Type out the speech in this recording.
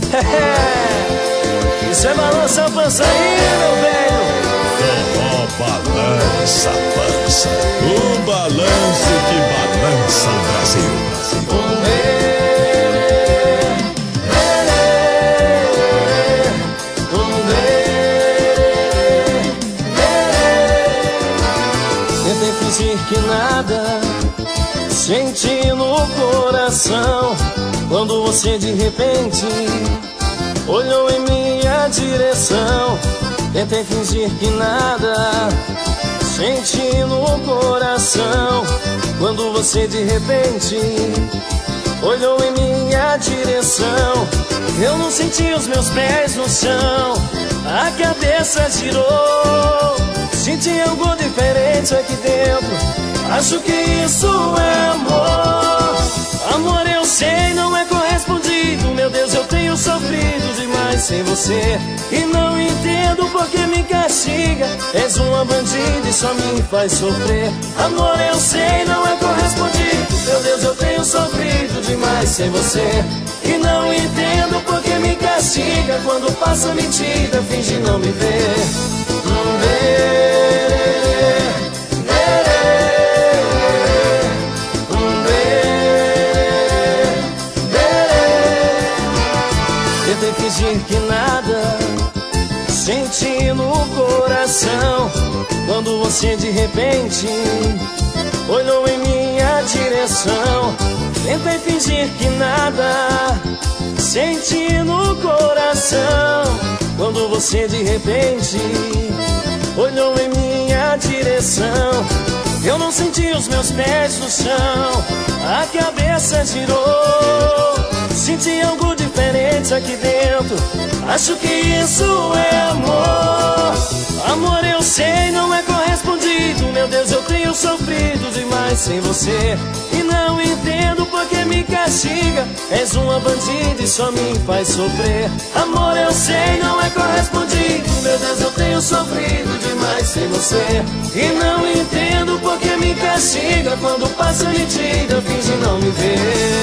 Isso é balança a pança aí, meu velho. Forró balança a pança, o balanço que balança o Brasil. Tentei fingir que nada senti no coração quando você de repente olhou em minha direção. Tentei fingir que nada senti no coração quando você de repente olhou em minha direção. Eu não senti os meus pés no chão, a cabeça girou. Senti algo diferente aqui dentro, acho que isso é amor. Amor eu sei, não é correspondido. Meu Deus, eu tenho sofrido demais sem você e não entendo por que me castiga. És uma bandida e só me faz sofrer. Amor eu sei, não é correspondido. Meu Deus, eu tenho sofrido demais sem você e não entendo por que me castiga. Quando passa mentira, finge não me ver. Tentei fingir que nada senti no coração quando você de repente olhou em minha direção. Tentei fingir que nada senti no coração quando você de repente olhou em minha direção. Eu não senti os meus pés no chão, a cabeça girou. Senti algo diferente aqui dentro, acho que isso é amor. Amor eu sei, não é correspondido. Meu Deus, eu tenho sofrido demais sem você e não entendo por que me castiga. És uma bandida e só me faz sofrer. Amor eu sei, não é correspondido. Meu Deus, eu tenho sofrido demais sem você e não entendo por que me castiga. Quando passa mentira, finge não me ver.